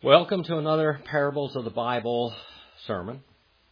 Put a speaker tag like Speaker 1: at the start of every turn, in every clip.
Speaker 1: Welcome to another Parables of the Bible sermon.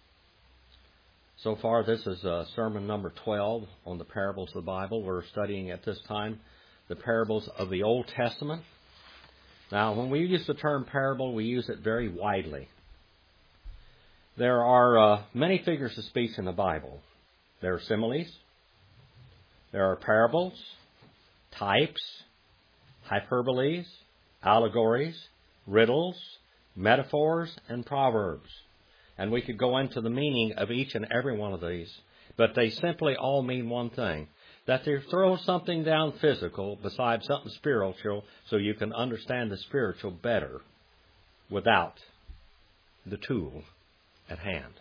Speaker 1: So far, this is sermon number 12 on the Parables of the Bible. We're studying at this time the parables of the Old Testament. Now, when we use the term parable, we use it very widely. There are many figures of speech in the Bible. There are similes, there are parables, types, hyperboles, allegories, riddles, metaphors, and proverbs. And we could go into the meaning of each and every one of these, but they simply all mean one thing, that they throw something down physical besides something spiritual so you can understand the spiritual better without the tool at hand.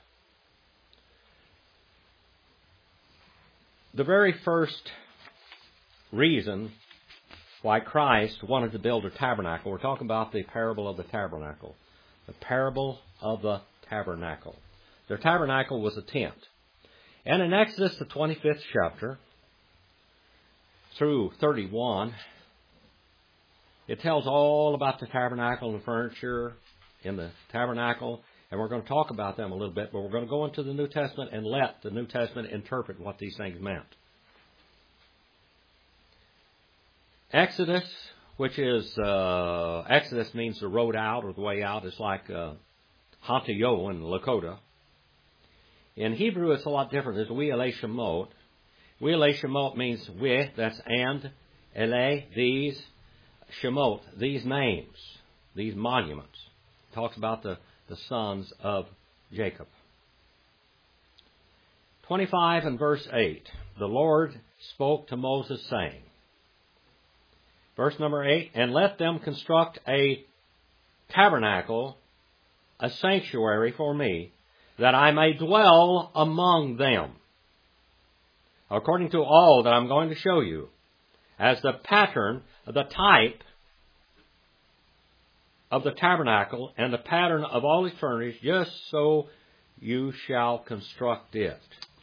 Speaker 1: The very first reason why Christ wanted to build a tabernacle. We're talking about the parable of the tabernacle. The parable of the tabernacle. Their tabernacle was a tent. And in Exodus, the 25th chapter, through 31, it tells all about the tabernacle and the furniture in the tabernacle. And we're going to talk about them a little bit, but we're going to go into the New Testament and let the New Testament interpret what these things meant. Exodus, which is, Exodus means the road out or the way out. It's like Hantayo in Lakota. In Hebrew, it's a lot different. There's We'ele Shemot. We'ele Shemot means with, that's and, ele, these, Shemot, these names, these monuments. It talks about the sons of Jacob. 25 and verse 8. The Lord spoke to Moses, saying, verse number 8, and let them construct a tabernacle, a sanctuary for me, that I may dwell among them, according to all that I'm going to show you, as the pattern, the type of the tabernacle and the pattern of all its furniture, just so you shall construct it.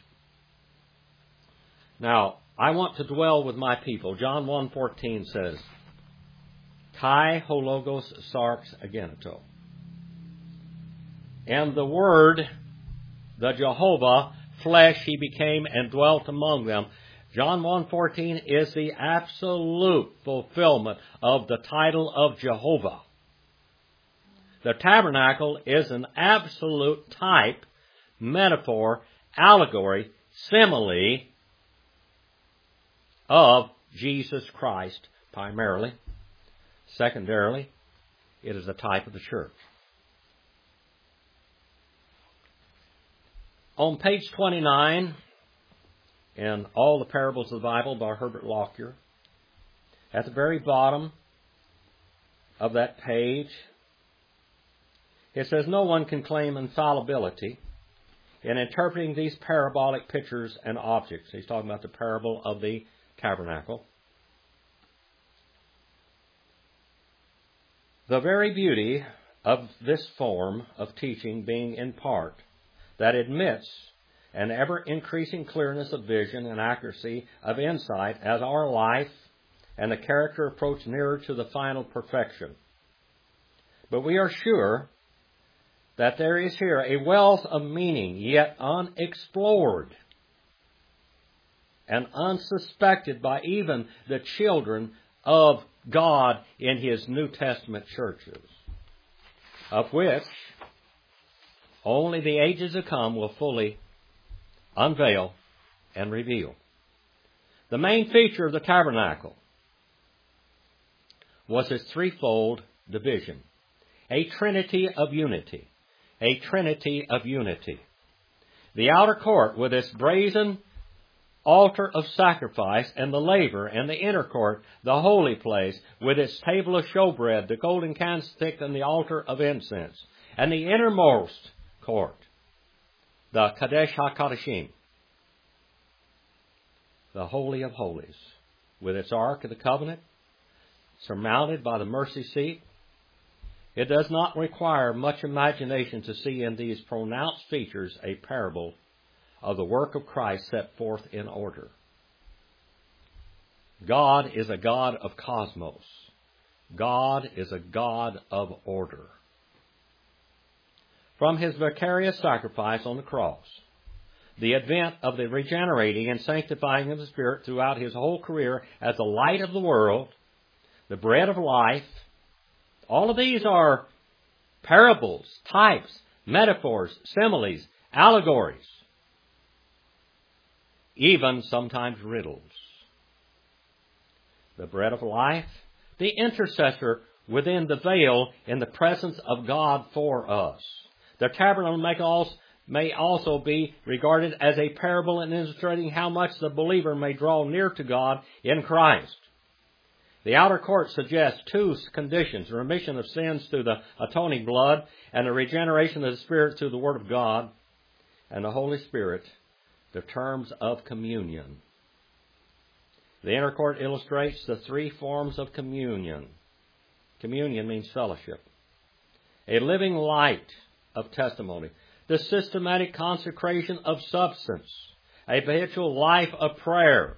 Speaker 1: Now, I want to dwell with my people. John 1:14 says, Kai hologos sarx ageneto. And the Word, the Jehovah, flesh, He became and dwelt among them. John 1:14 is the absolute fulfillment of the title of Jehovah. The tabernacle is an absolute type, metaphor, allegory, simile of Jesus Christ primarily. Secondarily, it is a type of the church. On page 29, in All the Parables of the Bible by Herbert Lockyer, at the very bottom of that page, it says, no one can claim infallibility in interpreting these parabolic pictures and objects. He's talking about the parable of the tabernacle. The very beauty of this form of teaching being in part that admits an ever-increasing clearness of vision and accuracy of insight as our life and the character approach nearer to the final perfection. But we are sure that there is here a wealth of meaning yet unexplored and unsuspected by even the children of God in His New Testament churches, of which only the ages to come will fully unveil and reveal. The main feature of the tabernacle was its threefold division, a trinity of unity, a trinity of unity. The outer court with its brazen altar of sacrifice and the laver, and the inner court, the holy place, with its table of showbread, the golden candlestick, and the altar of incense, and the innermost court, the Kadesh HaKadashim, the Holy of Holies, with its Ark of the Covenant, surmounted by the mercy seat. It does not require much imagination to see in these pronounced features a parable of the work of Christ set forth in order. God is a God of cosmos. God is a God of order. from His vicarious sacrifice on the cross, the advent of the regenerating and sanctifying of the Spirit throughout His whole career as the light of the world, the bread of life, all of these are parables, types, metaphors, similes, allegories, even sometimes riddles. The bread of life, the intercessor within the veil in the presence of God for us. The tabernacle may also be regarded as a parable in illustrating how much the believer may draw near to God in Christ. The outer court suggests two conditions: the remission of sins through the atoning blood and the regeneration of the Spirit through the Word of God and the Holy Spirit, the terms of communion. The inner court illustrates the three forms of communion. Communion means fellowship. A living light of testimony. The systematic consecration of substance. A habitual life of prayer.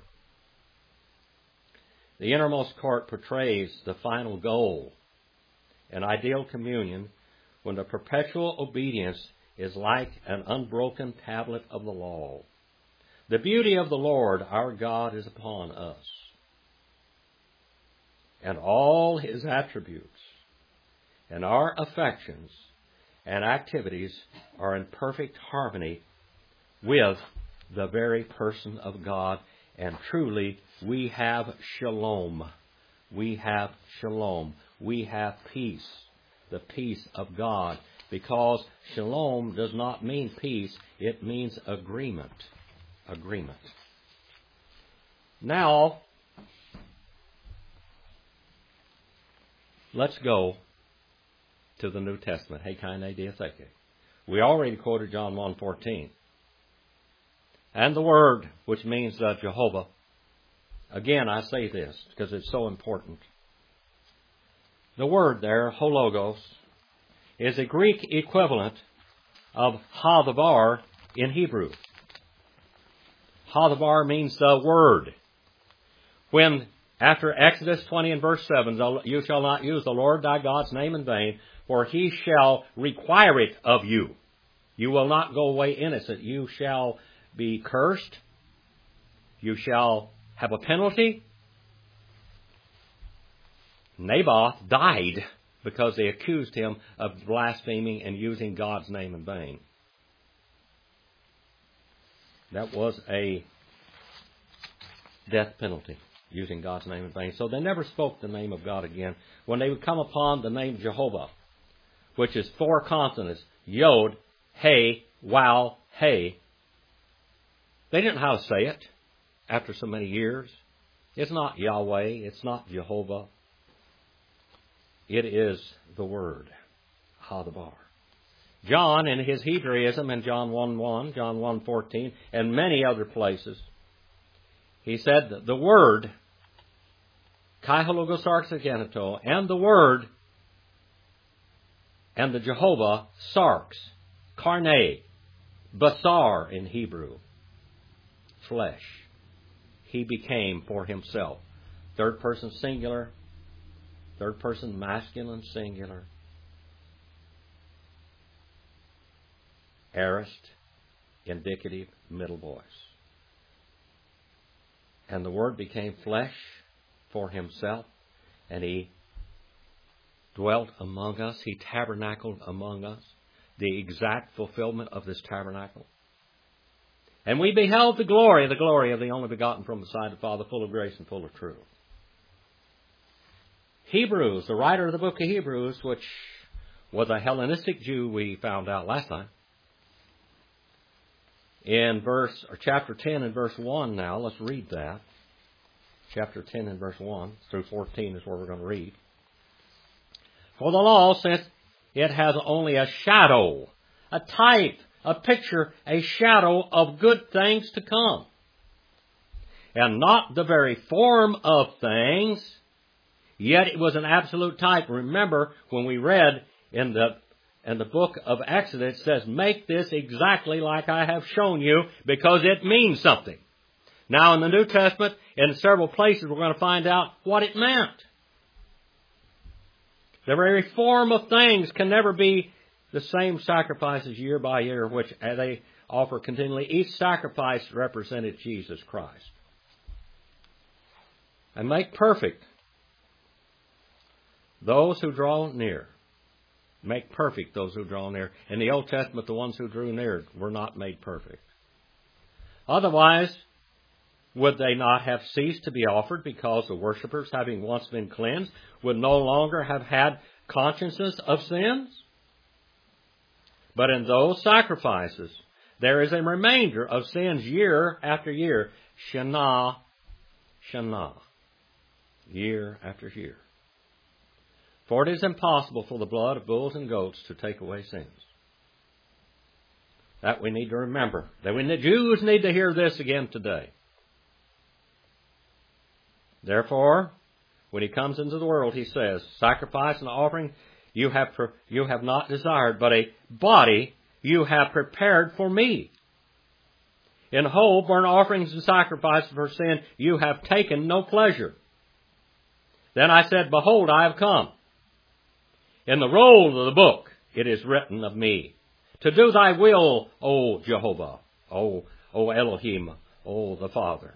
Speaker 1: The innermost court portrays the final goal, an ideal communion, when the perpetual obedience is like an unbroken tablet of the law. The beauty of the Lord our God is upon us, and all His attributes and our affections and activities are in perfect harmony with the very person of God. And truly, we have shalom. We have shalom. We have peace, the peace of God. Because shalom does not mean peace, it means agreement. Agreement. Now, let's go to the New Testament. Heikaine diatheke. We already quoted John 1:14. And the Word, which means Jehovah. Again, I say this because it's so important. The word there, hologos, is a Greek equivalent of hadavar in Hebrew. Hadavar means the Word. When, after Exodus 20 and verse 7, you shall not use the Lord thy God's name in vain, for He shall require it of you. You will not go away innocent. You shall be cursed. You shall have a penalty. Naboth died because they accused him of blaspheming and using God's name in vain. That was a death penalty, using God's name in vain. So they never spoke the name of God again. When they would come upon the name Jehovah, which is 4 consonants, Yod, Hey, Wow, Hey, they didn't know how to say it after so many years. It's not Yahweh. It's not Jehovah. It is the Word, Hadavar. John, in his Hebraism, in John 1:1, John 1:14, and many other places, he said that the Word, Kai hologos arxageneto, and the Word, and the Jehovah, sarx, carne, basar in Hebrew, flesh. He became for Himself. Third person singular, third person masculine singular. Aorist, indicative, middle voice. And the Word became flesh for Himself, and He dwelt among us. He tabernacled among us, the exact fulfillment of this tabernacle. And we beheld the glory of the only begotten from beside the Father, full of grace and full of truth. Hebrews, the writer of the book of Hebrews, which was a Hellenistic Jew, we found out last time. In chapter 10 and verse 1 now, let's read that. Chapter 10 and verse 1 through 14 is where we're going to read. For the law, since it has only a shadow, a type, a picture, a shadow of good things to come, and not the very form of things, yet it was an absolute type. Remember, when we read in the book of Exodus, it says, make this exactly like I have shown you, because it means something. Now, in the New Testament, in several places, we're going to find out what it meant. The very form of things can never be the same sacrifices year by year, which they offer continually. Each sacrifice represented Jesus Christ. And make perfect those who draw near. Make perfect those who draw near. In the Old Testament, the ones who drew near were not made perfect. Otherwise, would they not have ceased to be offered, because the worshippers, having once been cleansed, would no longer have had consciences of sins? But in those sacrifices, there is a remainder of sins year after year. Shana, Shana. Year after year. For it is impossible for the blood of bulls and goats to take away sins. That we need to remember. The Jews need to hear this again today. Therefore, when he comes into the world, he says, sacrifice and offering you have not desired, but a body you have prepared for me. In whole burnt offerings and sacrifices for sin you have taken no pleasure. Then I said, behold, I have come. In the roll of the book it is written of me, to do thy will, O Jehovah, O Elohim, O the Father.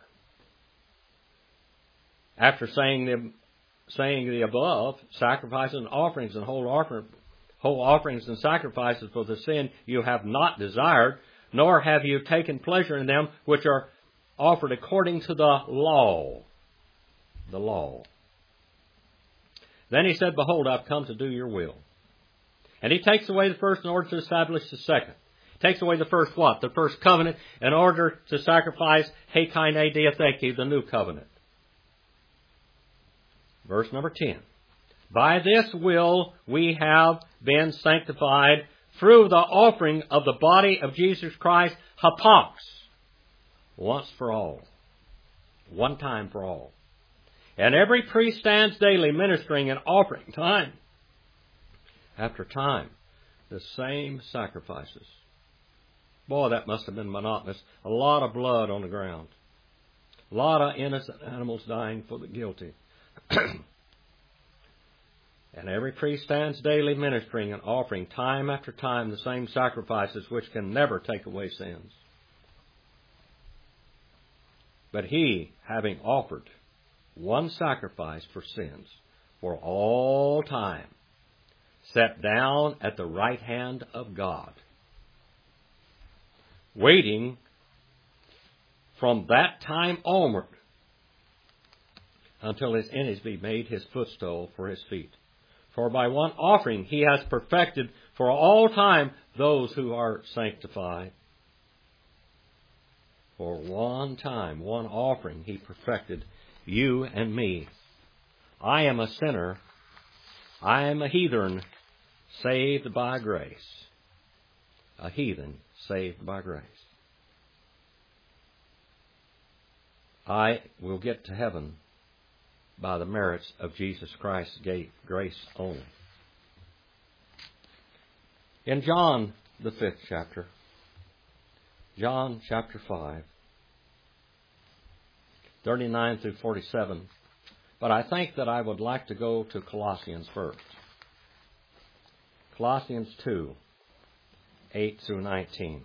Speaker 1: After saying the above, sacrifices and offerings and whole offerings and sacrifices for the sin you have not desired, nor have you taken pleasure in them, which are offered according to the law. The law. Then he said, behold, I've come to do your will. And he takes away the first in order to establish the second. Takes away the first what? The first covenant in order to sacrifice Hekaine Diatheke, the new covenant. Verse number 10. By this will we have been sanctified through the offering of the body of Jesus Christ, hapax, once for all, one time for all. And every priest stands daily ministering and offering time after time the same sacrifices. Boy, that must have been monotonous. A lot of blood on the ground. A lot of innocent animals dying for the guilty. And every priest stands daily ministering and offering time after time the same sacrifices which can never take away sins. But he, having offered one sacrifice for sins for all time, sat down at the right hand of God, waiting from that time onward until his enemies be made his footstool for his feet. For by one offering he has perfected for all time those who are sanctified. For one time, one offering, he perfected you and me. I am a sinner. I am a heathen saved by grace. A heathen saved by grace. I will get to heaven by the merits of Jesus Christ's grace only. In John, the 5th chapter, John chapter 5, 39 through 47, but I think that I would like to go to Colossians first. Colossians 2, 8 through 19.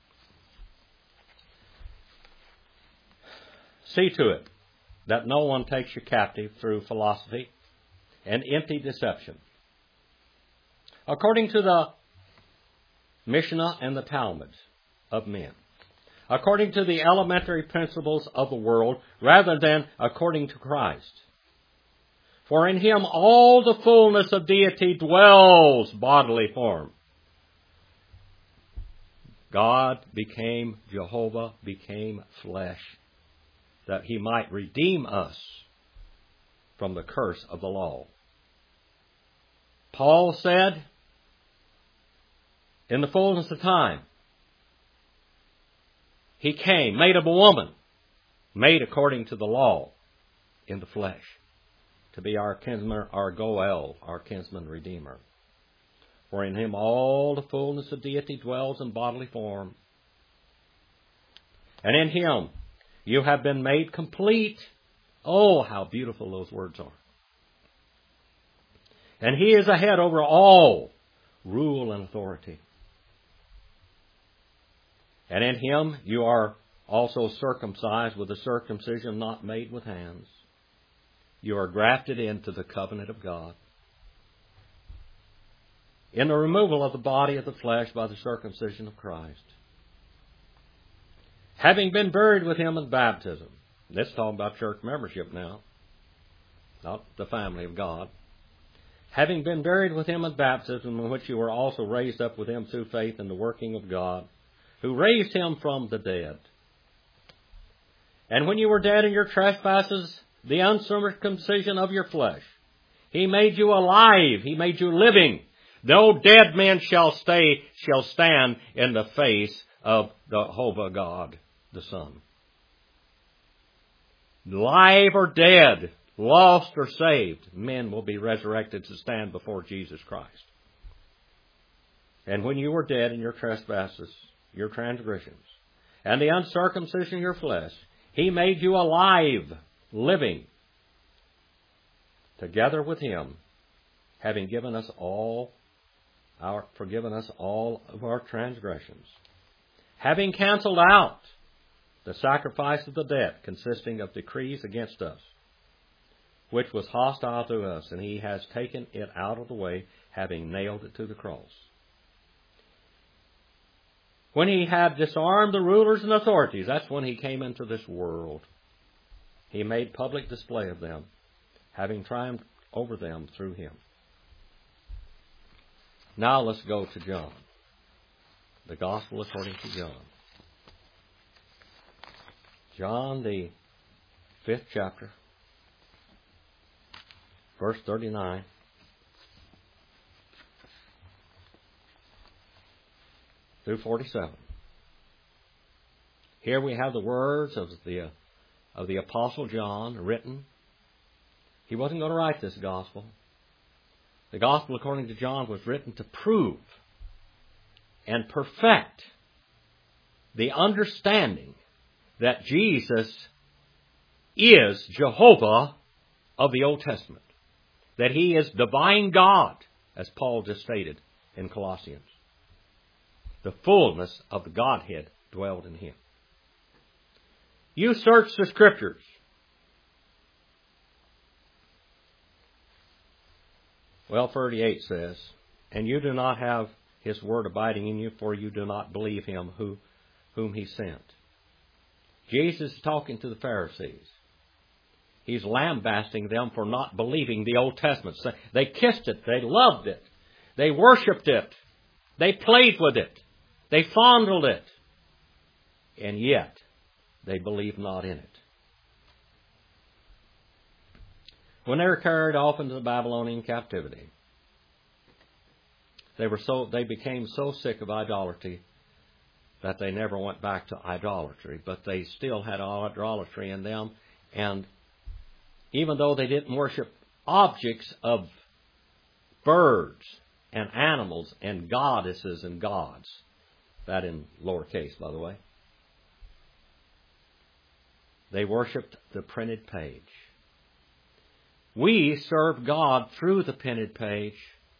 Speaker 1: See to it that no one takes you captive through philosophy and empty deception, according to the Mishnah and the Talmuds of men, according to the elementary principles of the world, rather than according to Christ. For in him all the fullness of deity dwells bodily form. God became, Jehovah became flesh, that he might redeem us from the curse of the law. Paul said, in the fullness of time, he came, made of a woman, made according to the law, in the flesh, to be our kinsman, our Goel, our kinsman redeemer. For in him all the fullness of deity dwells in bodily form. And in him you have been made complete. Oh, how beautiful those words are. And he is a head over all rule and authority. And in Him you are also circumcised with a circumcision not made with hands. You are grafted into the covenant of God, in the removal of the body of the flesh by the circumcision of Christ. Having been buried with Him in baptism. This is talking about church membership now, not the family of God. Having been buried with Him in baptism, in which you were also raised up with Him through faith in the working of God, who raised Him from the dead. And when you were dead in your trespasses, the uncircumcision of your flesh, He made you alive. He made you living. No dead men shall stand in the face of Jehovah God, the Son. Live or dead, lost or saved, men will be resurrected to stand before Jesus Christ. And when you were dead in your trespasses, your transgressions, and the uncircumcision of your flesh, He made you alive, living, together with Him, having forgiven us all of our transgressions, having canceled out the sacrifice of the debt consisting of decrees against us, which was hostile to us, and He has taken it out of the way, having nailed it to the cross. When He had disarmed the rulers and authorities, that's when He came into this world. He made public display of them, having triumphed over them through Him. Now let's go to John. The Gospel according to John. John, the 5th chapter, verse 39. Through 47. Here we have the words of the Apostle John written. He wasn't going to write this Gospel. The Gospel according to John was written to prove and perfect the understanding that Jesus is Jehovah of the Old Testament. That He is divine God, as Paul just stated in Colossians. The fullness of the Godhead dwelled in Him. You search the Scriptures. Well, 38 says, and you do not have His word abiding in you, for you do not believe Him whom He sent. Jesus is talking to the Pharisees. He's lambasting them for not believing the Old Testament. They kissed it. They loved it. They worshipped it. They played with it. They fondled it. And yet, they believed not in it. When they were carried off into the Babylonian captivity, they became so sick of idolatry that they never went back to idolatry, but they still had idolatry in them. And even though they didn't worship objects of birds and animals and goddesses and gods, that in lowercase, by the way, they worshipped the printed page. We serve God through the printed page,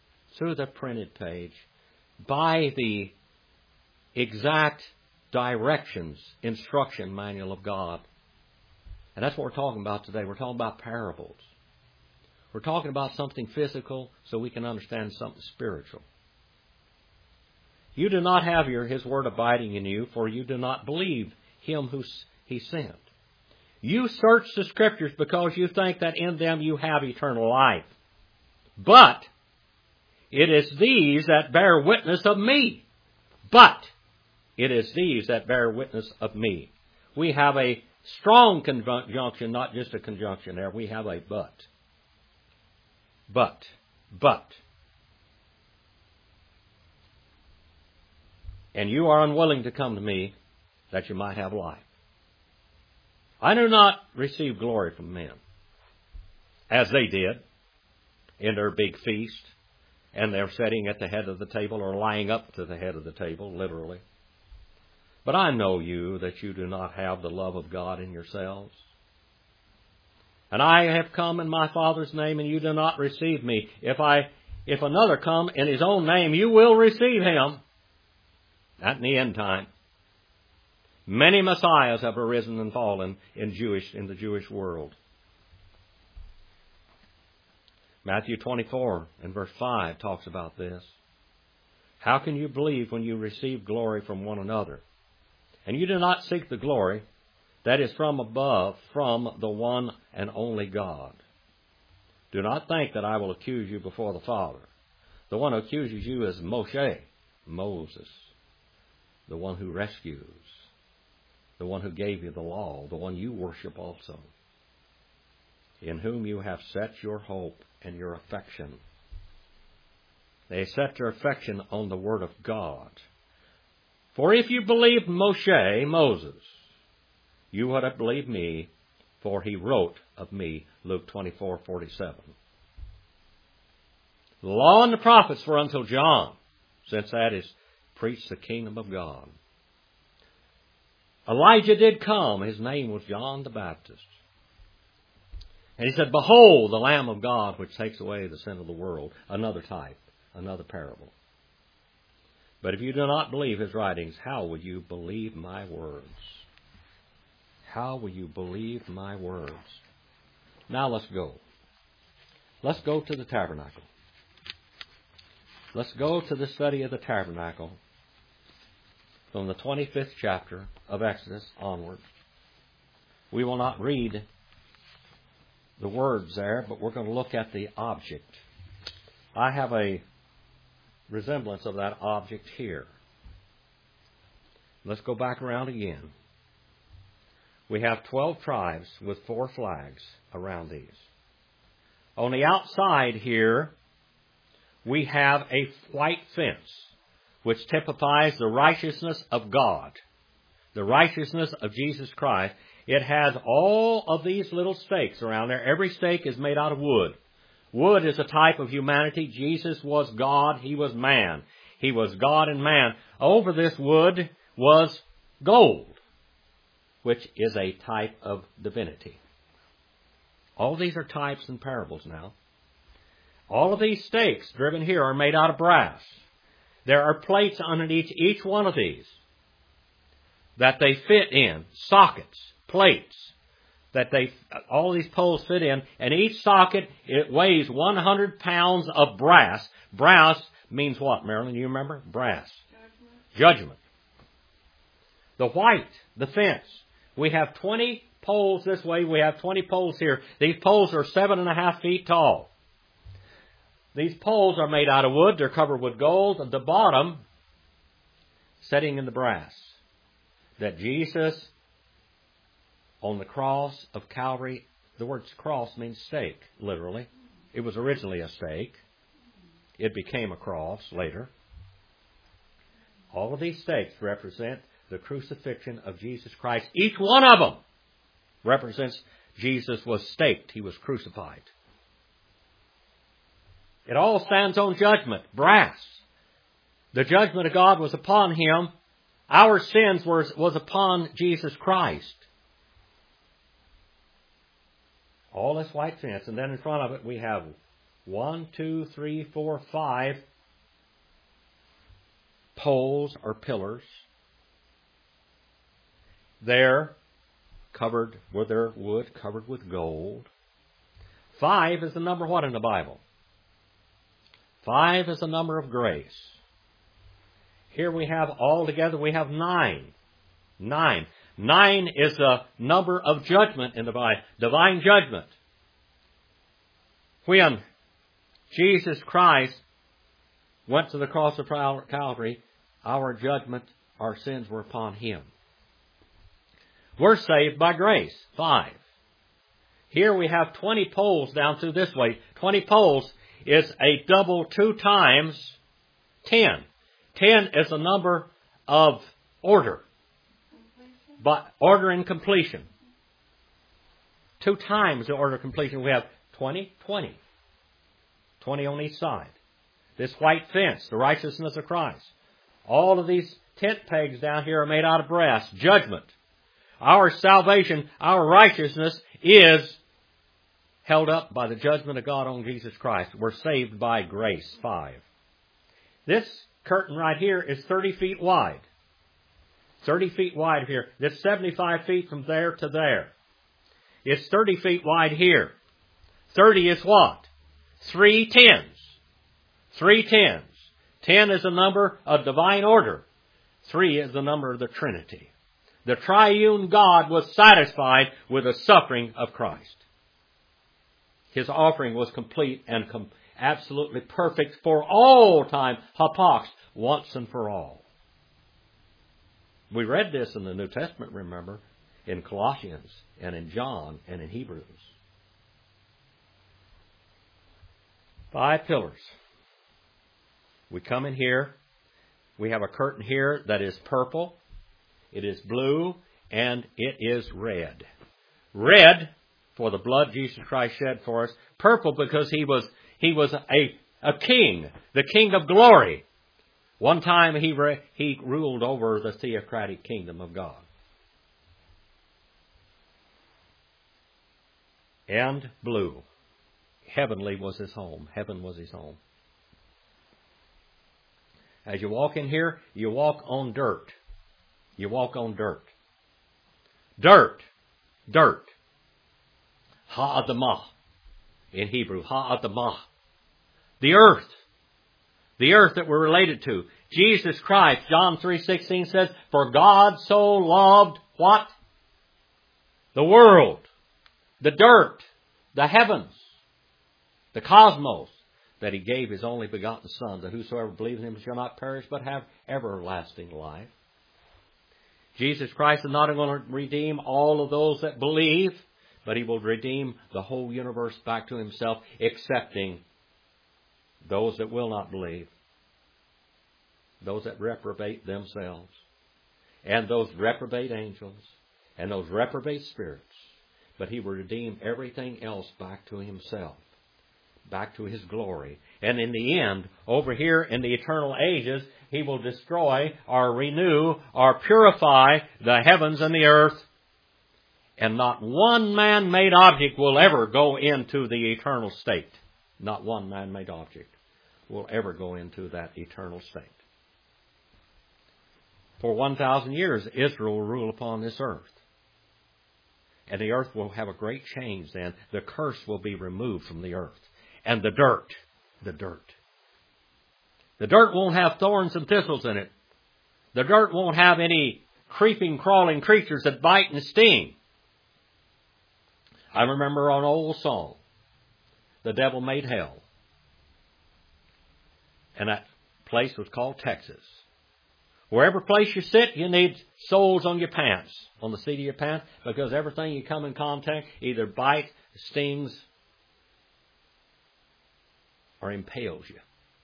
Speaker 1: by the exact directions, instruction manual of God. And that's what we're talking about today. We're talking about parables. We're talking about something physical so we can understand something spiritual. You do not have His word abiding in you, for you do not believe Him who He sent. You search the Scriptures because you think that in them you have eternal life. But it is these that bear witness of me. We have a strong conjunction, not just a conjunction there. We have a but. But. And you are unwilling to come to me that you might have life. I do not receive glory from men, as they did in their big feast, and they're sitting at the head of the table or lying up to the head of the table, literally. But I know you, that you do not have the love of God in yourselves. And I have come in my Father's name, and you do not receive me. If I if another come in his own name, you will receive him. Not in the end time. Many messiahs have arisen and fallen in the Jewish world. Matthew 24 and verse 5 talks about this. How can you believe when you receive glory from one another? And you do not seek the glory that is from above, from the one and only God. Do not think that I will accuse you before the Father. The one who accuses you is Moshe, Moses, the one who rescues, the one who gave you the law, the one you worship also, in whom you have set your hope and your affection. They set their affection on the Word of God. For if you believed Moshe, Moses, you would have believed me, for he wrote of me, Luke 24:47. The law and the prophets were until John, since that is preached the kingdom of God. Elijah did come. His name was John the Baptist. And he said, Behold, the Lamb of God, which takes away the sin of the world. Another type, another parable. But if you do not believe his writings, how will you believe my words? How will you believe my words? Now let's go. Let's go to the tabernacle. Let's go to the study of the tabernacle from the 25th chapter of Exodus onward. We will not read the words there, but we're going to look at the object. I have a resemblance of that object here. Let's go back around again. We have 12 tribes with 4 flags around these. On the outside here, we have a white fence, which typifies the righteousness of God, the righteousness of Jesus Christ. It has all of these little stakes around there. Every stake is made out of wood. Wood is a type of humanity. Jesus was God. He was man. He was God and man. Over this wood was gold, which is a type of divinity. All these are types and parables now. All of these stakes driven here are made out of brass. There are plates underneath each one of these that they fit in, sockets, plates, that all these poles fit in, and each socket, it weighs 100 pounds of brass. Brass means what, Marilyn? You remember? Brass. Judgment. The white, the fence. We have 20 poles this way. We have 20 poles here. These poles are 7.5 feet tall. These poles are made out of wood. They're covered with gold. At the bottom, setting in the brass, that Jesus, on the cross of Calvary, the word cross means stake, literally. It was originally a stake. It became a cross later. All of these stakes represent the crucifixion of Jesus Christ. Each one of them represents Jesus was staked. He was crucified. It all stands on judgment, brass. The judgment of God was upon him. Our sins was upon Jesus Christ. All this white fence. And then in front of it we have 1, 2, 3, 4, 5 poles or pillars. They're covered with their wood, covered with gold. 5 is the number what in the Bible? 5 is the number of grace. Here we have altogether, we have 9. 9. 9 is the number of judgment in the Bible, divine judgment. When Jesus Christ went to the cross of Calvary, our judgment, our sins were upon him. We're saved by grace. 5. Here we have 20 poles down through this way. 20 poles is a double 2 times 10. 10 is a number of order. But order and completion. 2 times the order of completion. We have 20, 20. 20 on each side. This white fence, the righteousness of Christ. All of these tent pegs down here are made out of brass. Judgment. Our salvation, our righteousness is held up by the judgment of God on Jesus Christ. We're saved by grace. 5. This curtain right here is 30 feet wide. 30 feet wide here. That's 75 feet from there to there. It's 30 feet wide here. 30 is what? 3 tens. 3 tens. 10 is the number of divine order. 3 is the number of the Trinity. The triune God was satisfied with the suffering of Christ. His offering was complete and absolutely perfect for all time. Hapax, once and for all. We read this in the New Testament, remember, in Colossians and in John and in Hebrews. 5 pillars. We come in here. We have a curtain here that is purple. It is blue, and it is red. Red, for the blood Jesus Christ shed for us. Purple, because he was a king, the King of glory. One time he ruled over the theocratic kingdom of God. And blue. Heavenly was his home. Heaven was his home. As you walk in here, you walk on dirt. You walk on dirt. Dirt. Dirt. Ha'adamah. In Hebrew, ha'adamah. The earth. The earth that we're related to. Jesus Christ, John 3:16 says, for God so loved what? The world. The dirt. The heavens. The cosmos. That he gave his only begotten Son, that whosoever believes in him shall not perish, but have everlasting life. Jesus Christ is not going to redeem all of those that believe, but he will redeem the whole universe back to himself, excepting those that will not believe, those that reprobate themselves, and those reprobate angels, and those reprobate spirits. But he will redeem everything else back to himself, back to his glory. And in the end, over here in the eternal ages, he will destroy or renew or purify the heavens and the earth. And not one man-made object will ever go into the eternal state. Not one man-made object will ever go into that eternal state. For 1,000 years, Israel will rule upon this earth. And the earth will have a great change then. The curse will be removed from the earth. And the dirt. The dirt won't have thorns and thistles in it. The dirt won't have any creeping, crawling creatures that bite and sting. I remember an old song, The Devil Made Hell. And that place was called Texas. Wherever place you sit, you need soles on your pants, on the seat of your pants, because everything you come in contact either bites, stings, or impales you.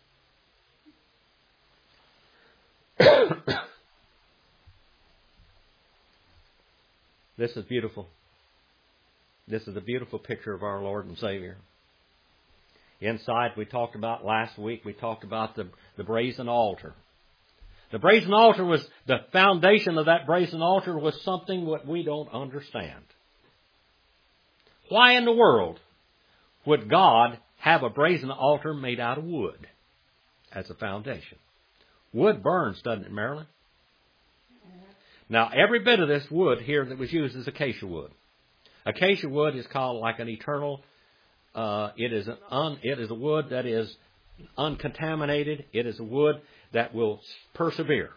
Speaker 1: This is beautiful. This is a beautiful picture of our Lord and Savior. Inside, we talked about last week, we talked about the brazen altar. The brazen altar was, the foundation of that brazen altar was something that we don't understand. Why in the world would God have a brazen altar made out of wood as a foundation? Wood burns, doesn't it, Marilyn? Now, every bit of this wood here that was used is acacia wood. Acacia wood is called like an eternal, it is a wood that is uncontaminated. It is a wood that will persevere.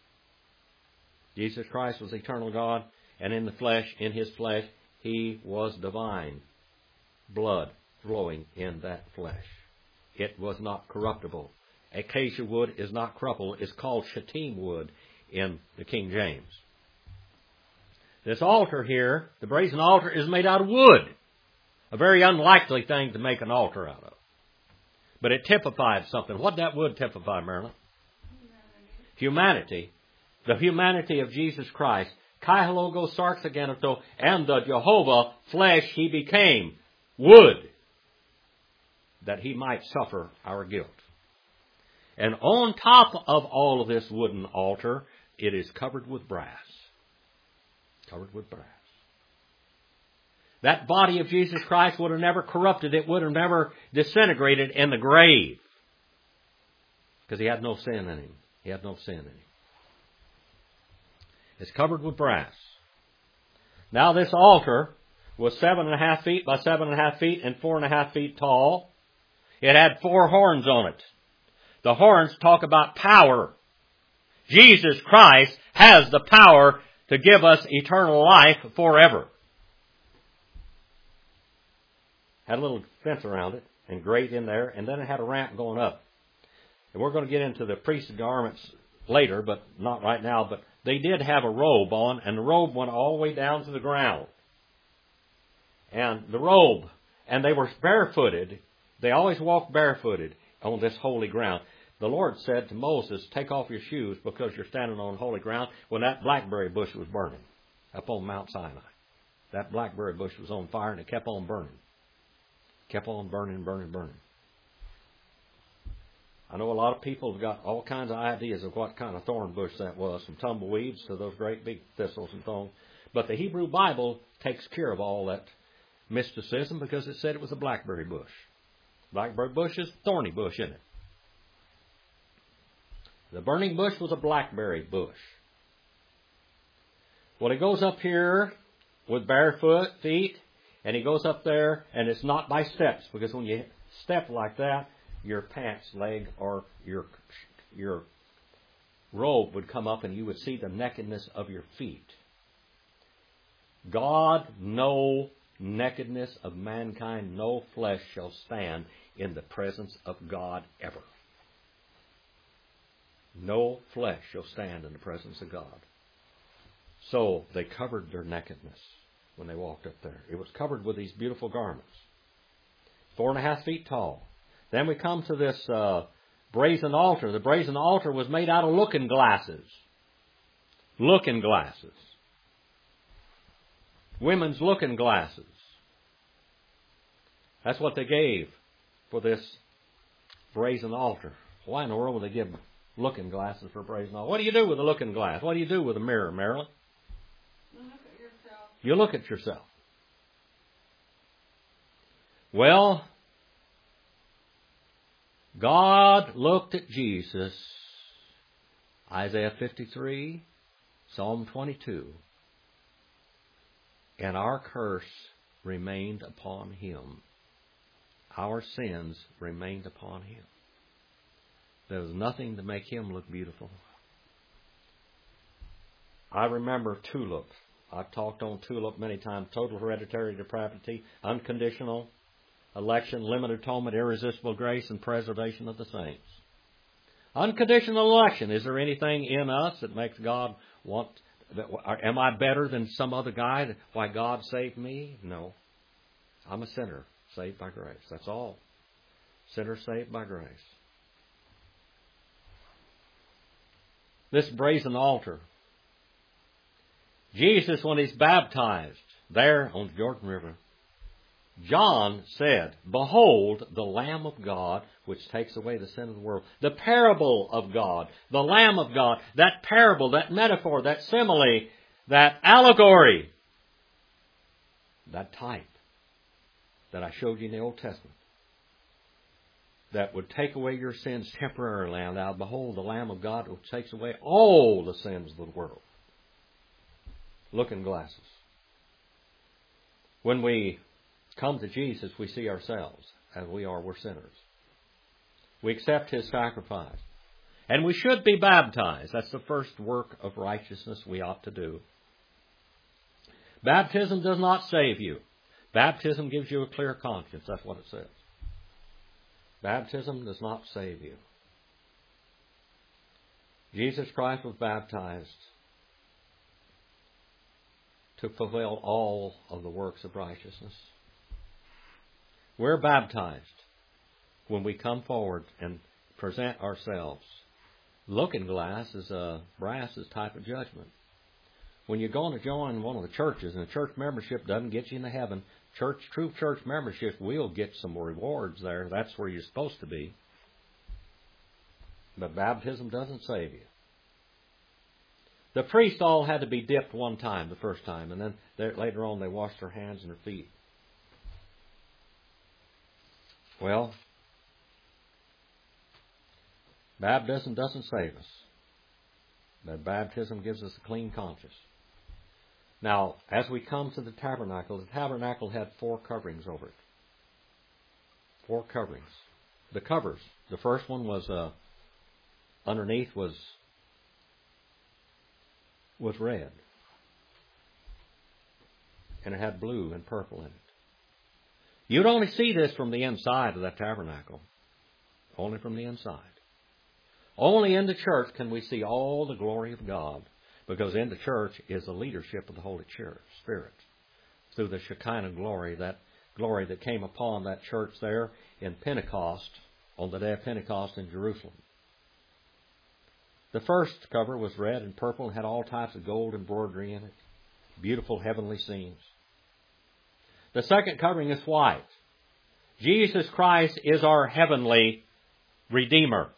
Speaker 1: Jesus Christ was eternal God, and in the flesh, in his flesh, he was divine. Blood flowing in that flesh. It was not corruptible. Acacia wood is not corruptible. It's called shittim wood in the King James. This altar here, the brazen altar, is made out of wood. A very unlikely thing to make an altar out of. But it typified something. What did that wood typify, Marilyn? Humanity. The humanity of Jesus Christ. Kai logo sarxaganato, and the Jehovah flesh he became. Wood. That he might suffer our guilt. And on top of all of this wooden altar, it is covered with brass. Covered with brass. That body of Jesus Christ would have never corrupted. It would have never disintegrated in the grave. Because He had no sin in Him. He had no sin in Him. It's covered with brass. Now this altar was 7.5 feet by 7.5 feet and 4.5 feet tall. It had 4 horns on it. The horns talk about power. Jesus Christ has the power to give us eternal life forever. Had a little fence around it and grate in there, and then it had a ramp going up. And we're going to get into the priest's garments later, but not right now. But they did have a robe on, and the robe went all the way down to the ground. And the robe, and they were barefooted. They always walked barefooted on this holy ground. The Lord said to Moses, take off your shoes because you're standing on holy ground, when that blackberry bush was burning up on Mount Sinai. That blackberry bush was on fire, and it kept on burning. Kept on burning, burning, burning. I know a lot of people have got all kinds of ideas of what kind of thorn bush that was, from tumbleweeds to those great big thistles and thorns. But the Hebrew Bible takes care of all that mysticism because it said it was a blackberry bush. Blackberry bush is a thorny bush, isn't it? The burning bush was a blackberry bush. Well, he goes up here with barefoot feet, and he goes up there, and it's not by steps, because when you step like that, your pants leg or your robe would come up, and you would see the nakedness of your feet. God, no nakedness of mankind, no flesh shall stand in the presence of God ever. No flesh shall stand in the presence of God. So they covered their nakedness when they walked up there. It was covered with these beautiful garments. 4.5 feet tall. Then we come to this brazen altar. The brazen altar was made out of looking glasses. Looking glasses. Women's looking glasses. That's what they gave for this brazen altar. Why in the world would they give looking glasses for a brazen altar? What do you do with a looking glass? What do you do with a mirror, Marilyn?
Speaker 2: You look at yourself.
Speaker 1: You look at yourself. Well, God looked at Jesus, Isaiah 53, Psalm 22, and our curse remained upon Him. Our sins remained upon Him. There was nothing to make Him look beautiful. I remember TULIP. I've talked on TULIP many times. Total hereditary depravity, unconditional election, limited atonement, irresistible grace, and preservation of the saints. Unconditional election. Is there anything in us that makes God want... Am I better than some other guy? Why God saved me? No. I'm a sinner saved by grace. That's all. Sinner saved by grace. This brazen altar. Jesus, when He's baptized there on the Jordan River, John said, behold, the Lamb of God, which takes away the sin of the world. The parable of God, the Lamb of God, that parable, that metaphor, that simile, that allegory, that type that I showed you in the Old Testament, that would take away your sins temporarily. And now, behold, the Lamb of God which takes away all the sins of the world. Looking glasses. When we come to Jesus, we see ourselves as we are. We're sinners. We accept His sacrifice. And we should be baptized. That's the first work of righteousness we ought to do. Baptism does not save you. Baptism gives you a clear conscience. That's what it says. Baptism does not save you. Jesus Christ was baptized to fulfill all of the works of righteousness. We're baptized when we come forward and present ourselves. Looking glass is a brass's type of judgment. When you're going to join one of the churches, and a church membership doesn't get you into heaven, true church membership will get some rewards there. That's where you're supposed to be. But baptism doesn't save you. The priests all had to be dipped one time, the first time, and then later on they washed their hands and their feet. Well, baptism doesn't save us, but baptism gives us a clean conscience. Now, as we come to the tabernacle had 4 coverings over it. 4 coverings. The covers. The first one was underneath was red, and it had blue and purple in it. You'd only see this from the inside of that tabernacle, only from the inside. Only in the church can we see all the glory of God, because in the church is the leadership of the Holy Spirit through the Shekinah glory that came upon that church there in Pentecost, on the day of Pentecost in Jerusalem. The first cover was red and purple and had all types of gold embroidery in it. Beautiful heavenly scenes. The second covering is white. Jesus Christ is our heavenly Redeemer.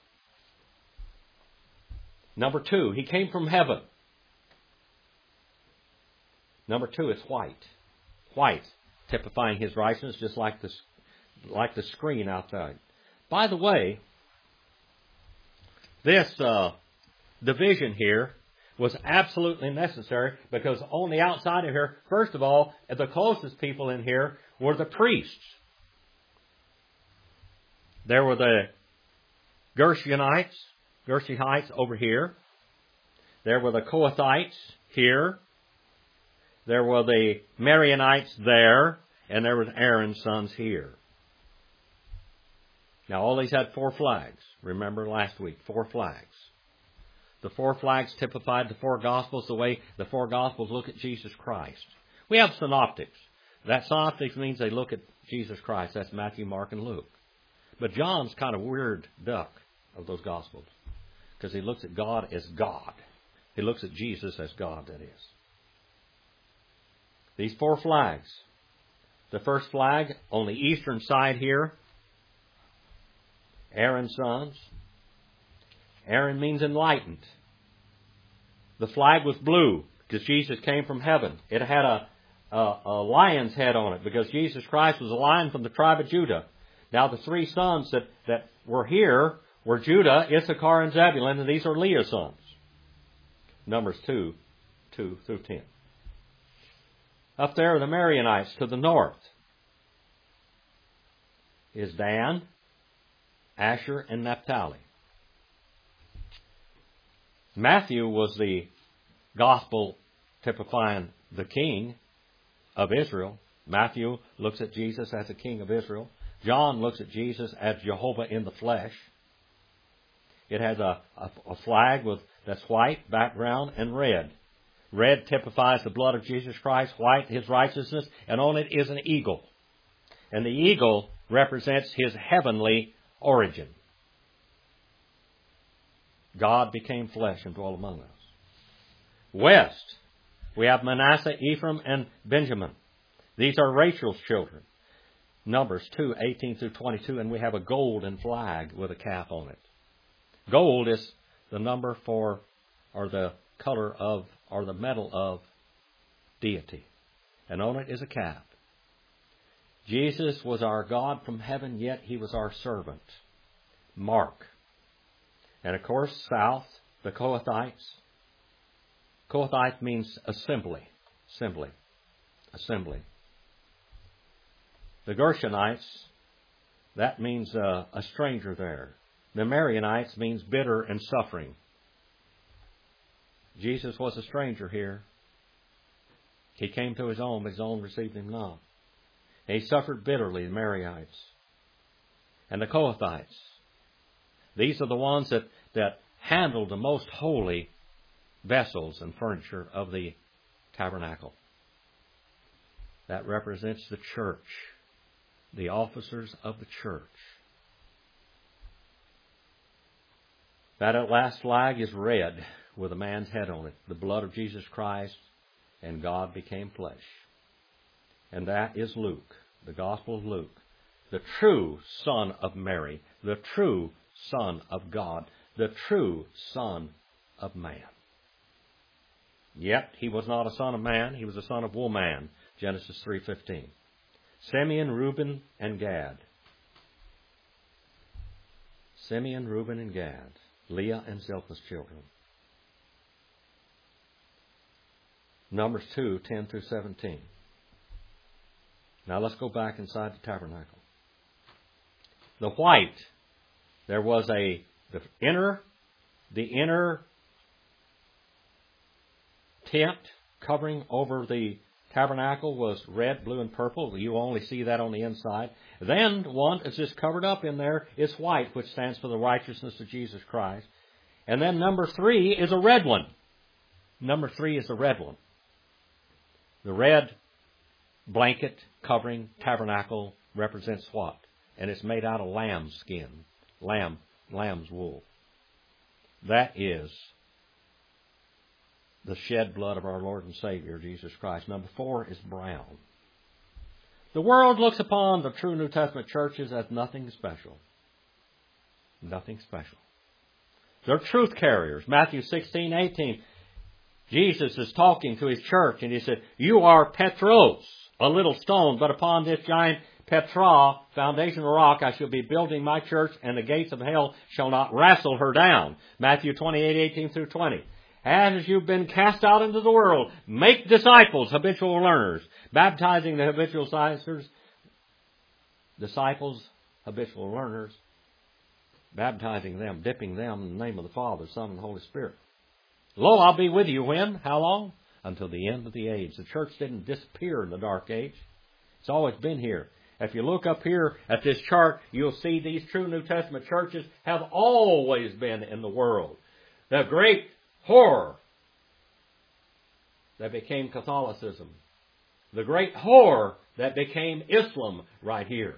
Speaker 1: Number 2, He came from heaven. Number 2, it's white. White, typifying His righteousness, just like the screen outside. By the way, this division here was absolutely necessary, because on the outside of here, first of all, the closest people in here were the priests. There were the Gershonites over here. There were the Kohathites here. There were the Marianites there, and there was Aaron's sons here. Now, all these had 4 flags. Remember last week, 4 flags. The 4 flags typified the 4 Gospels, the way the 4 Gospels look at Jesus Christ. We have synoptics. That synoptics means they look at Jesus Christ. That's Matthew, Mark, and Luke. But John's kind of weird duck of those Gospels, because he looks at God as God. He looks at Jesus as God, that is. These 4 flags. The first flag on the eastern side here, Aaron's sons. Aaron means enlightened. The flag was blue because Jesus came from heaven. It had a lion's head on it because Jesus Christ was a lion from the tribe of Judah. Now the 3 sons that were here were Judah, Issachar, and Zebulun, and these are Leah's sons. Numbers 2 through 10. Up there are the Marianites to the north. Is Dan, Asher, and Naphtali. Matthew was the gospel typifying the king of Israel. Matthew looks at Jesus as the king of Israel. John looks at Jesus as Jehovah in the flesh. It has a flag that's white background and red. Red typifies the blood of Jesus Christ, white His righteousness, and on it is an eagle. And the eagle represents His heavenly origin. God became flesh and dwelt among us. West, we have Manasseh, Ephraim, and Benjamin. These are Rachel's children. Numbers 2, 18 through 22, and we have a golden flag with a calf on it. Gold is the number for, or the color of, or the metal of deity. And on it is a calf. Jesus was our God from heaven, yet He was our servant. Mark. And of course, south, the Kohathites. Kohathite means assembly. Assembly. The Gershonites, that means a stranger there. The Marianites means bitter and suffering. Jesus was a stranger here. He came to His own, but His own received Him not. And He suffered bitterly, the Marianites. And the Kohathites. These are the ones that handled the most holy vessels and furniture of the tabernacle. That represents the church, the officers of the church. That last flag is red with a man's head on it, the blood of Jesus Christ, and God became flesh. And that is Luke, the Gospel of Luke, the true Son of Mary, the true Son of God, the true Son of man. Yet He was not a son of man, He was a son of woman, Genesis 3:15. Simeon, Reuben, and Gad. Simeon, Reuben, and Gad, Leah and Zilpah's children. Numbers 2, 10 through 17. Now let's go back inside the tabernacle. The white, there was the inner tent covering over the tabernacle was red, blue, and purple. You only see that on the inside. Then one is just covered up in there is white, which stands for the righteousness of Jesus Christ. And then number 3 is a red one. Number 3 is the red one. The red blanket covering tabernacle represents what? And it's made out of lamb skin, lamb's wool. That is the shed blood of our Lord and Savior, Jesus Christ. Number 4 is brown. The world looks upon the true New Testament churches as nothing special. Nothing special. They're truth carriers. Matthew 16, 18. Jesus is talking to his church and he said, "You are Petros, a little stone, but upon this giant Petra, foundation of rock, I shall be building my church, and the gates of hell shall not wrestle her down." Matthew 28, 18 through 20. As you've been cast out into the world, make disciples, habitual learners, baptizing the disciples, habitual learners, baptizing them, dipping them in the name of the Father, Son, and Holy Spirit. Lo, I'll be with you when? How long? Until the end of the age. The church didn't disappear in the dark age. It's always been here. If you look up here at this chart, you'll see these true New Testament churches have always been in the world. The great horror that became Catholicism. The great horror that became Islam right here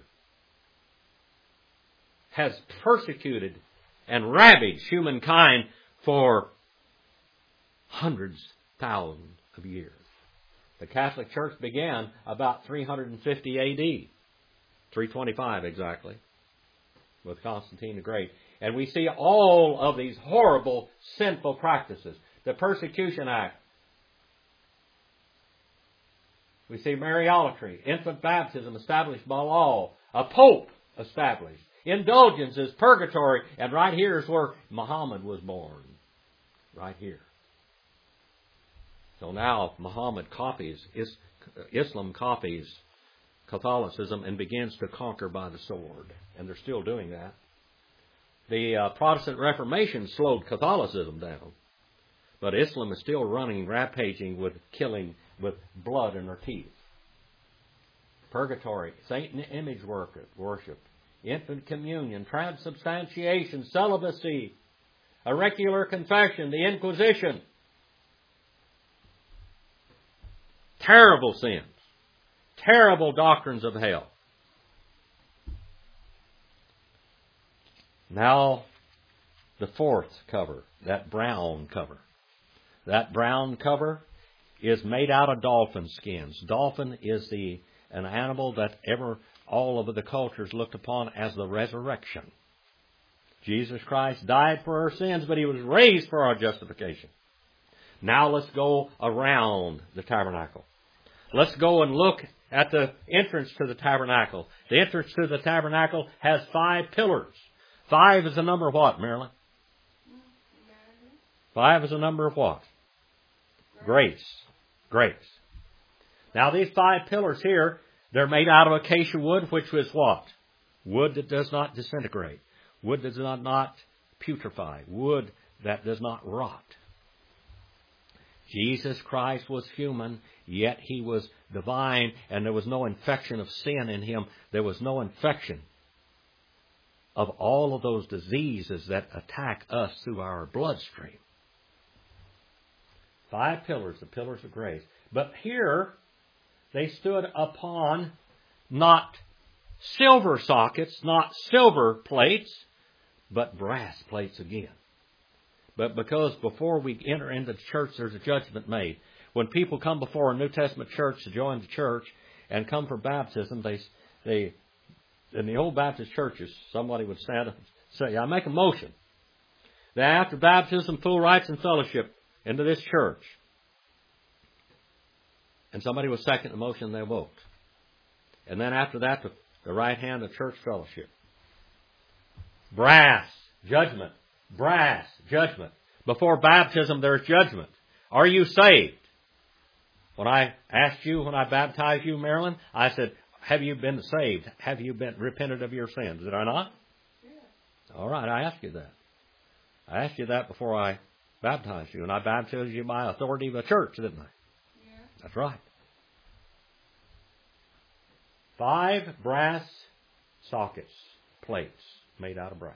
Speaker 1: has persecuted and ravaged humankind for hundreds, thousands of years. The Catholic Church began about 350 A.D., 325 exactly, with Constantine the Great. And we see all of these horrible, sinful practices. The Persecution Act. We see Mariolatry, infant baptism established by law, a pope established, indulgences, purgatory, and right here is where Muhammad was born. Right here. So now Muhammad Islam copies Catholicism and begins to conquer by the sword. And they're still doing that. The Protestant Reformation slowed Catholicism down. But Islam is still running, rampaging with killing, with blood in their teeth. Purgatory, Satan image worship, infant communion, transubstantiation, celibacy, auricular confession, the Inquisition. Terrible sins. Terrible doctrines of hell. Now, the fourth cover, that brown cover. That brown cover is made out of dolphin skins. Dolphin is an animal that all of the cultures looked upon as the resurrection. Jesus Christ died for our sins, but He was raised for our justification. Now let's go around the tabernacle. Let's go and look at the entrance to the tabernacle. The entrance to the tabernacle has 5 pillars. 5 is the number of what, Marilyn? 5 is the number of what? Grace. Grace. Now these 5 pillars here, they're made out of acacia wood, which was what? Wood that does not disintegrate. Wood that does not putrefy. Wood that does not rot. Jesus Christ was human, yet He was divine, and there was no infection of sin in Him. There was no infection of all of those diseases that attack us through our bloodstream. 5 pillars, the pillars of grace. But here, they stood upon not silver sockets, not silver plates, but brass plates again. But because before we enter into the church, there's a judgment made. When people come before a New Testament church to join the church and come for baptism, they in the old Baptist churches, somebody would stand up and say, "I make a motion that after baptism, full rites and fellowship into this church." And somebody would second the motion and they vote. And then after that, the right hand of church fellowship. Brass. Judgment. Brass. Judgment. Before baptism, there's judgment. Are you saved? When I asked you, when I baptized you, Marilyn, I said, have you been saved? Have you been repented of your sins? Did I not?
Speaker 2: Yeah.
Speaker 1: All right, I asked you that. I asked you that before I baptized you, and I baptized you by authority of the church, didn't I?
Speaker 2: Yeah.
Speaker 1: That's right. 5 brass sockets, plates made out of brass.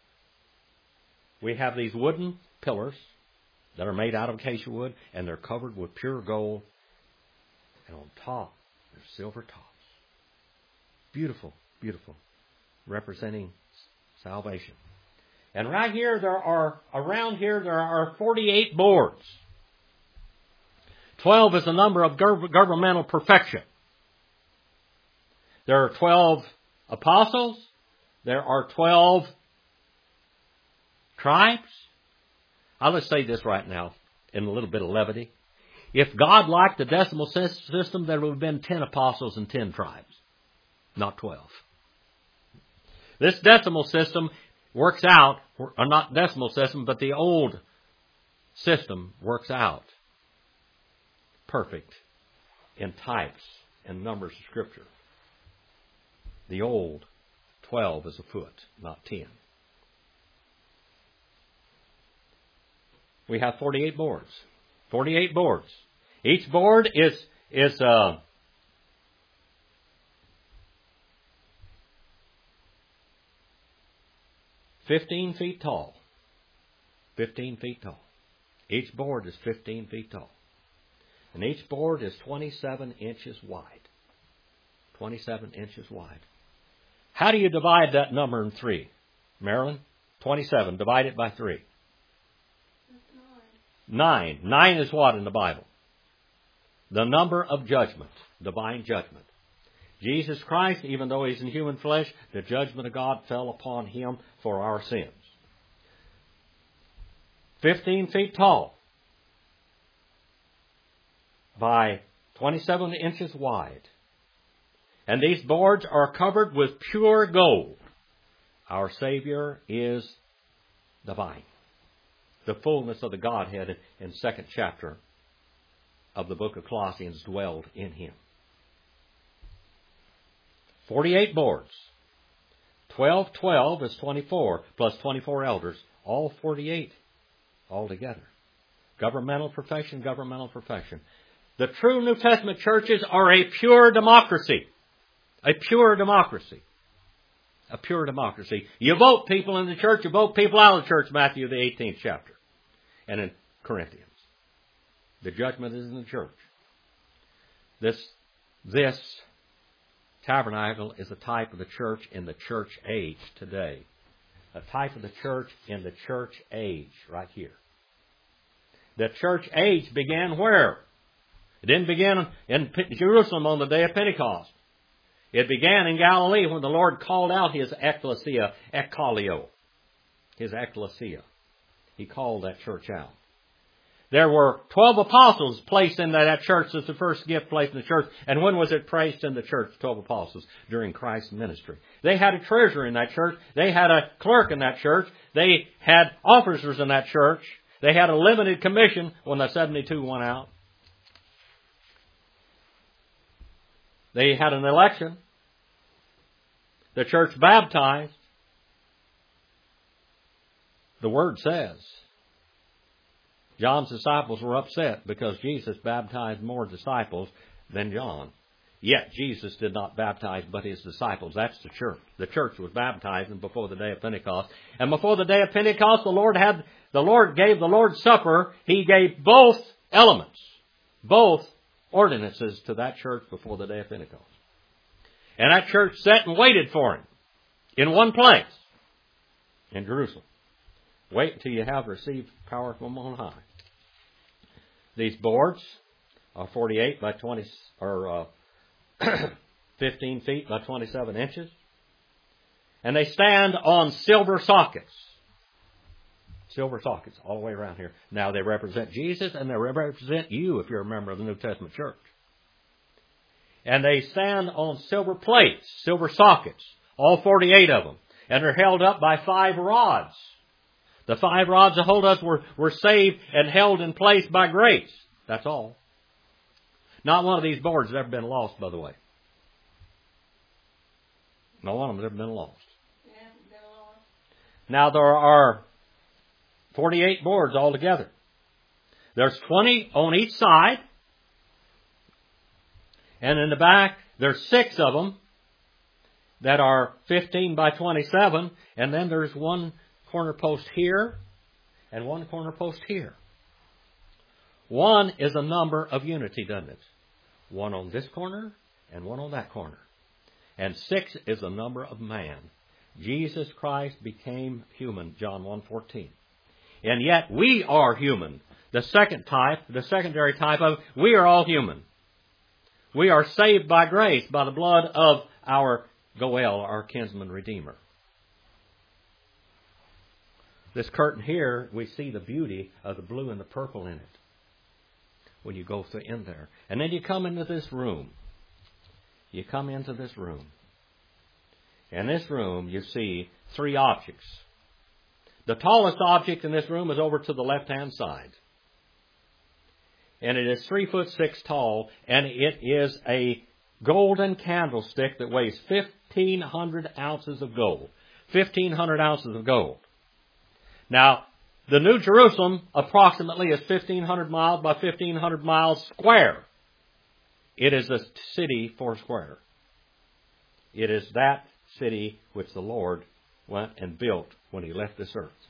Speaker 1: We have these wooden pillars that are made out of acacia wood, and they're covered with pure gold. And on top, there's silver tops. Beautiful, beautiful, representing salvation. And right here, around here, there are 48 boards. 12 is the number of governmental perfection. There are 12 apostles. There are 12 tribes. I'll just say this right now in a little bit of levity. If God liked the decimal system, there would have been 10 apostles and 10 tribes, not 12. This decimal system works out, or not decimal system, but the old system works out perfect in types and numbers of Scripture. The old 12 is a foot, not 10. We have 48 boards. 48 boards. Each board is 15 feet tall. 15 feet tall. Each board is 15 feet tall. And each board is 27 inches wide. 27 inches wide. How do you divide that number in 3? Marilyn? 27. Divide it by 3. 9. 9 is what in the Bible? The number of judgment. Divine judgment. Jesus Christ, even though He's in human flesh, the judgment of God fell upon Him for our sins. 15 feet tall by 27 inches wide. And these boards are covered with pure gold. Our Savior is divine. The fullness of the Godhead in 2nd chapter of the book of Colossians dwelled in Him. 48 boards. 12 is 24, plus 24 elders. All 48 altogether. Governmental perfection, governmental perfection. The true New Testament churches are a pure democracy. A pure democracy. A pure democracy. You vote people in the church, you vote people out of the church, Matthew the 18th chapter. And in Corinthians. The judgment is in the church. This tabernacle is a type of the church in the church age today. A type of the church in the church age right here. The church age began where? It didn't begin in Jerusalem on the day of Pentecost. It began in Galilee when the Lord called out His ecclesia, ekkalio. His ecclesia. He called that church out. There were 12 apostles placed in that church as the first gift placed in the church. And when was it placed in the church, 12 apostles? During Christ's ministry. They had a treasurer in that church. They had a clerk in that church. They had officers in that church. They had a limited commission when the 72 went out. They had an election. The church baptized. The Word says John's disciples were upset because Jesus baptized more disciples than John. Yet Jesus did not baptize but His disciples. That's the church. The church was baptizing before the day of Pentecost. And before the day of Pentecost, the Lord gave the Lord's Supper. He gave both elements, both ordinances to that church before the day of Pentecost. And that church sat and waited for Him in one place in Jerusalem. Wait until you have received power from on high. These boards are 48 by 20, or 15 feet by 27 inches. And they stand on silver sockets. Silver sockets all the way around here. Now they represent Jesus and they represent you if you're a member of the New Testament church. And they stand on silver plates, silver sockets, all 48 of them. And they're held up by 5 rods. The 5 rods that hold us were saved and held in place by grace. That's all. Not one of these boards has ever been lost, by the way. Not one of them has ever been lost. Now there are 48 boards altogether. There's 20 on each side. And in the back, there's 6 of them that are 15 by 27. And then there's one corner post here and one corner post here. 1 is a number of unity, doesn't it? 1 on this corner and 1 on that corner. And 6 is a number of man. Jesus Christ became human, John 1:14. And yet we are human. The secondary type of, we are all human. We are saved by grace, by the blood of our Goel, our kinsman redeemer. This curtain here, we see the beauty of the blue and the purple in it when you go in there. And then you come into this room. You come into this room. In this room, you see 3 objects. The tallest object in this room is over to the left-hand side. And it is 3'6" tall, and it is a golden candlestick that weighs 1,500 ounces of gold. 1,500 ounces of gold. Now, the New Jerusalem approximately is 1,500 miles by 1,500 miles square. It is a city 4 square. It is that city which the Lord went and built when He left this earth.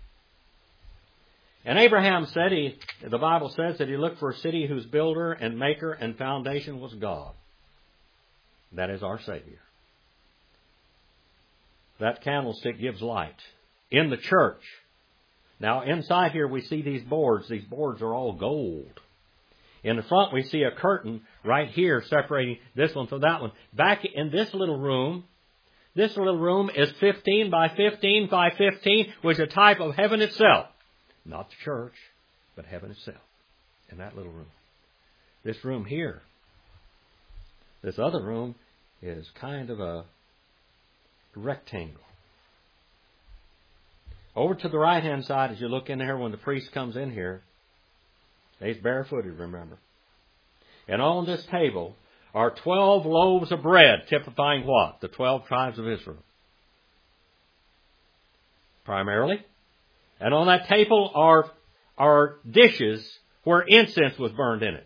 Speaker 1: And Abraham said, the Bible says that he looked for a city whose builder and maker and foundation was God. That is our Savior. That candlestick gives light. In the church. Now inside here we see these boards. These boards are all gold. In the front we see a curtain right here separating this one from that one. Back in this little room is 15 by 15 by 15, which is a type of heaven itself. Not the church, but heaven itself. In that little room. This room here, this other room is kind of a rectangle. Over to the right-hand side, as you look in here, when the priest comes in here, he's barefooted, remember. And on this table are 12 loaves of bread, typifying what? The 12 tribes of Israel. Primarily. And on that table are dishes where incense was burned in it.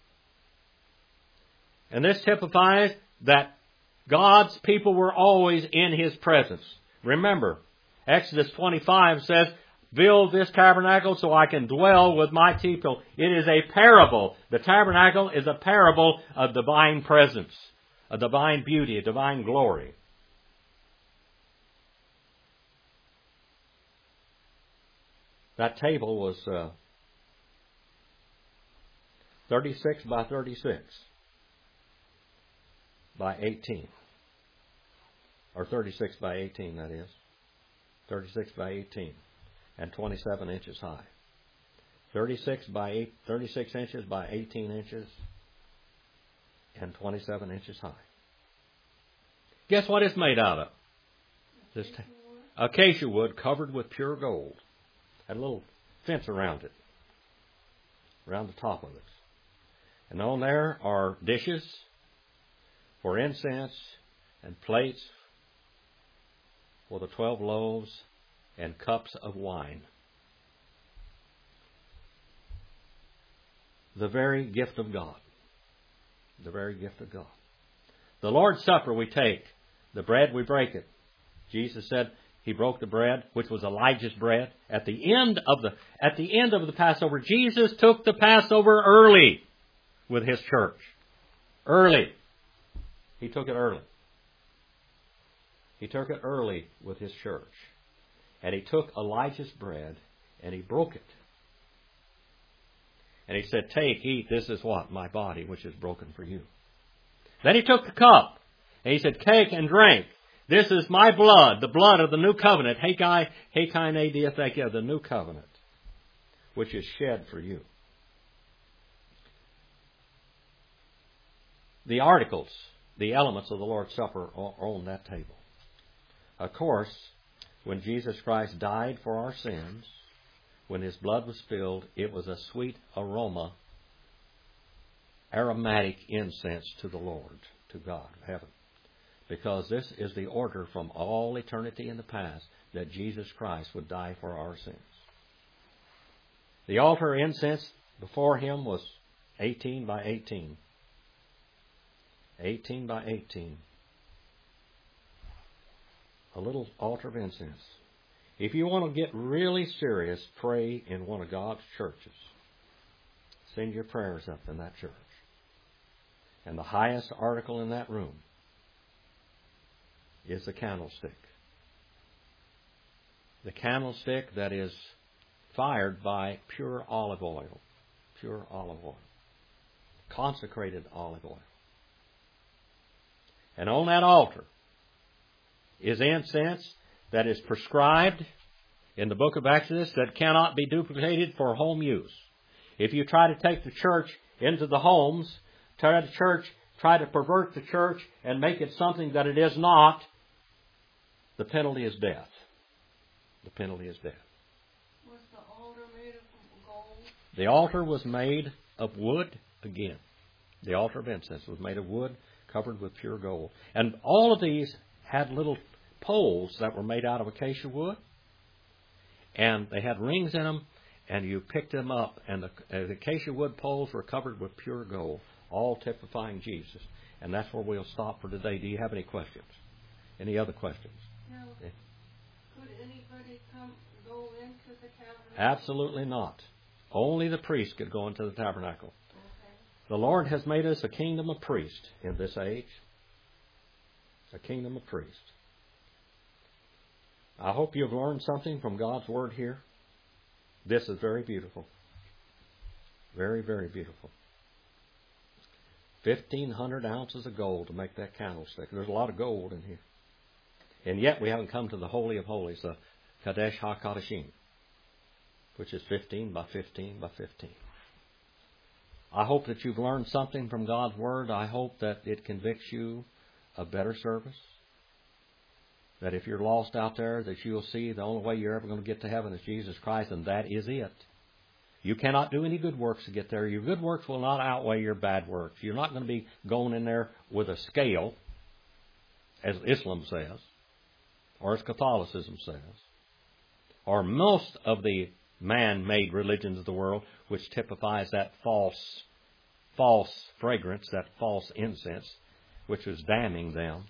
Speaker 1: And this typifies that God's people were always in His presence. Remember, Exodus 25 says, build this tabernacle so I can dwell with my people. It is a parable. The tabernacle is a parable of divine presence, a divine beauty, a divine glory. That table was 36 by 36 by 18. Or 36 by 18, that is. 36 by 18. And 27 inches high. 36 inches by 18 inches. And 27 inches high. Guess what it's made out of? This acacia wood covered with pure gold. Had a little fence around it. Around the top of it. And on there are dishes for incense and plates for the 12 loaves and cups of wine. The very gift of God. The very gift of God. The Lord's Supper we take. The bread we break it. Jesus said He broke the bread, which was Elijah's bread. At the end of the Passover, Jesus took the Passover early with His church. Early. He took it early. He took it early with His church. And He took Elijah's bread and He broke it. And He said, take, eat, this is what? My body, which is broken for you. Then He took the cup and He said, take and drink. This is my blood, the blood of the new covenant. Hekai Nadiathekia, the new covenant, which is shed for you. The articles, the elements of the Lord's Supper are on that table. Of course, when Jesus Christ died for our sins, when His blood was spilled, it was a sweet aroma, aromatic incense to the Lord, to God of heaven. Because this is the order from all eternity in the past, that Jesus Christ would die for our sins. The altar incense before Him was 18 by 18. 18 by 18. A little altar of incense. If you want to get really serious, pray in one of God's churches. Send your prayers up in that church. And the highest article in that room is the candlestick. The candlestick that is fired by pure olive oil. Pure olive oil. Consecrated olive oil. And on that altar is incense that is prescribed in the book of Exodus that cannot be duplicated for home use. If you try to take the church into the homes, try to pervert the church and make it something that it is not, the penalty is death. The penalty is death.
Speaker 2: Was the altar made of gold?
Speaker 1: The altar was made of wood again. The altar of incense was made of wood covered with pure gold. And all of these had little poles that were made out of acacia wood. And they had rings in them, and you picked them up. And the acacia wood poles were covered with pure gold, all typifying Jesus. And that's where we'll stop for today. Do you have any questions? Any other questions?
Speaker 2: No.
Speaker 1: Yeah.
Speaker 2: Could anybody go into the tabernacle?
Speaker 1: Absolutely not. Only the priest could go into the tabernacle.
Speaker 2: Okay.
Speaker 1: The Lord has made us a kingdom of priests in this age. A kingdom of priests. I hope you've learned something from God's Word here. This is very beautiful. Very, very beautiful. 1,500 ounces of gold to make that candlestick. There's a lot of gold in here. And yet we haven't come to the Holy of Holies, the Kadesh HaKadashim, which is 15 by 15 by 15. I hope that you've learned something from God's Word. I hope that it convicts you of better service. That if you're lost out there, that you'll see the only way you're ever going to get to heaven is Jesus Christ, and that is it. You cannot do any good works to get there. Your good works will not outweigh your bad works. You're not going to be going in there with a scale, as Islam says, or as Catholicism says, or most of the man-made religions of the world, which typifies that false fragrance, that false incense, which is damning them.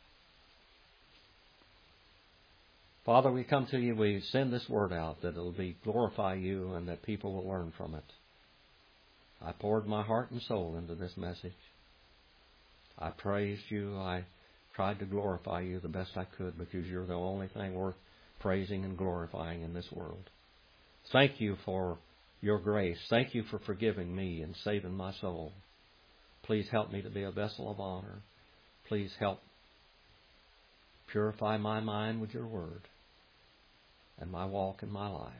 Speaker 1: Father, we come to you, we send this word out, that it will glorify you and that people will learn from it. I poured my heart and soul into this message. I praised you. I tried to glorify you the best I could, because you're the only thing worth praising and glorifying in this world. Thank you for your grace. Thank you for forgiving me and saving my soul. Please help me to be a vessel of honor. Please help purify my mind with your word and my walk in my life.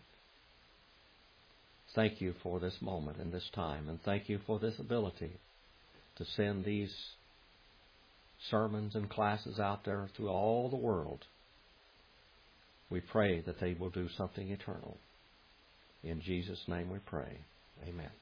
Speaker 1: Thank you for this moment and this time, and thank you for this ability to send these sermons and classes out there through all the world. We pray that they will do something eternal. In Jesus' name we pray. Amen.